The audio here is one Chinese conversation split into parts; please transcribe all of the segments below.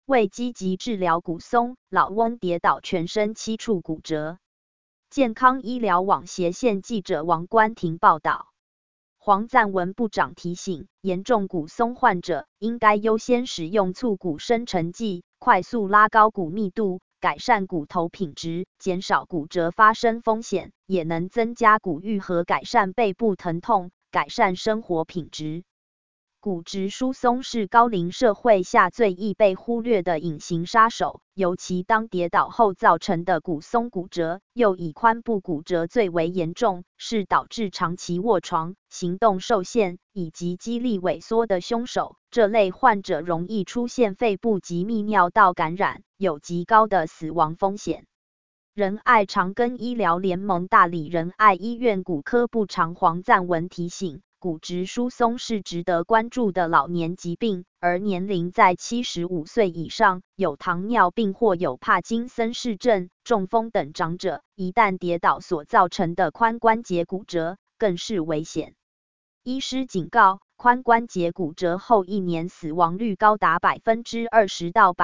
为积极治疗骨松，老翁跌倒全身7处骨折。健康医疗网斜线记者王冠廷报道。黄赞文部长提醒，严重骨松患者应该优先使用促骨生成剂，快速拉高骨密度，改善骨头品质，减少骨折发生风险，也能增加骨愈和改善背部疼痛，改善生活品质。骨质疏松是高龄社会下最易被忽略的隐形杀手，尤其当跌倒后造成的骨松骨折，又以髋部骨折最为严重，是导致长期卧床、行动受限以及肌力萎缩的凶手。这类患者容易出现肺部及泌尿道感染，有极高的死亡风险。仁爱长庚医疗联盟大理仁爱医院骨科部长黄赞文提醒，骨质疏松是值得关注的老年疾病，而年龄在75岁以上、有糖尿病或有帕金森氏症、中风等长者，一旦跌倒所造成的髋关节骨折，更是危险。医师警告，髋关节骨折后1年死亡率高达20%到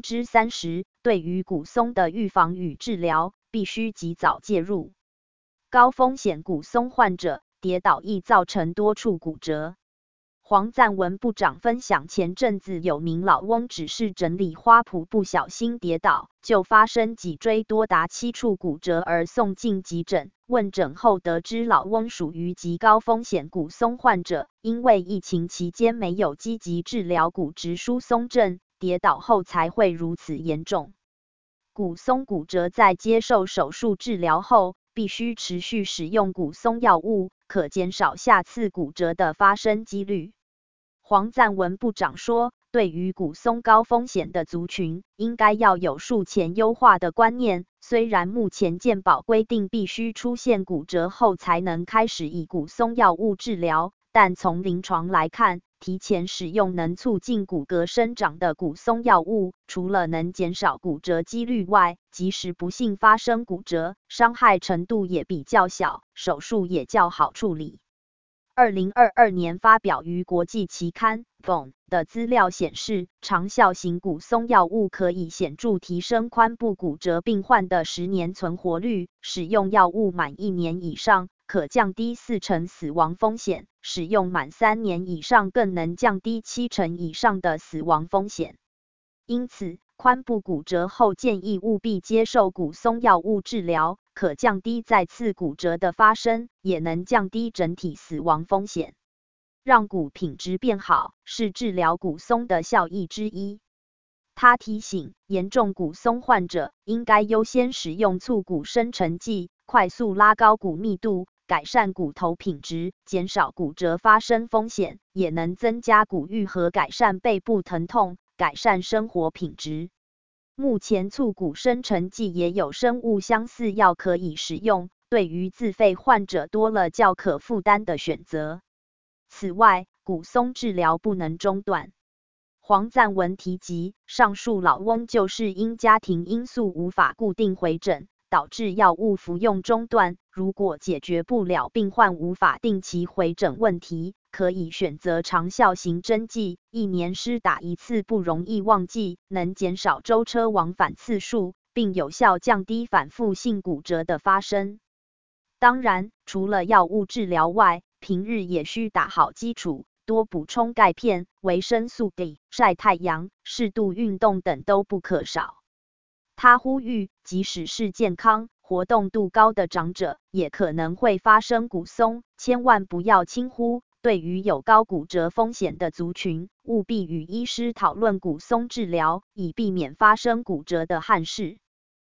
30%，对于骨松的预防与治疗，必须及早介入。高风险骨松患者跌倒易造成多处骨折。黄赞文部长分享，前阵子有名老翁只是整理花圃不小心跌倒，就发生脊椎多达7处骨折而送进急诊。问诊后得知老翁属于极高风险骨松患者，因为疫情期间没有积极治疗骨质疏松症，跌倒后才会如此严重。骨松骨折在接受手术治疗后，必须持续使用骨松药物，可减少下次骨折的发生几率。黄赞文部长说，对于骨松高风险的族群，应该要有术前优化的观念。虽然目前健保规定必须出现骨折后才能开始以骨松药物治疗，但从临床来看，提前使用能促进骨骼生长的骨松药物，除了能减少骨折几率外，即使不幸发生骨折，伤害程度也比较小，手术也较好处理。2022年发表于国际期刊 Bone 的资料显示，长效型骨松药物可以显著提升髋部骨折病患的10年存活率，使用药物满1年以上，可降低40%死亡风险，使用满3年以上更能降低70%以上的死亡风险。因此，髋部骨折后建议务必接受骨松药物治疗，可降低再次骨折的发生，也能降低整体死亡风险。让骨品质变好，是治疗骨松的效益之一。他提醒，严重骨松患者应该优先使用促骨生成剂，快速拉高骨密度，改善骨头品质，减少骨折发生风险，也能增加骨愈和改善背部疼痛，改善生活品质。目前促骨生成剂也有生物相似药可以使用，对于自费患者多了较可负担的选择。此外，骨松治疗不能中断。黄赞文提及，上述老翁就是因家庭因素无法固定回诊，导致药物服用中断。如果解决不了病患无法定期回诊问题，可以选择长效型针剂，1年施打1次不容易忘记，能减少舟车往返次数，并有效降低反复性骨折的发生。当然，除了药物治疗外，平日也需打好基础，多补充钙片、维生素 D、晒太阳、适度运动等都不可少。他呼吁，即使是健康、活动度高的长者，也可能会发生骨松，千万不要轻忽。对于有高骨折风险的族群，务必与医师讨论骨松治疗，以避免发生骨折的憾事。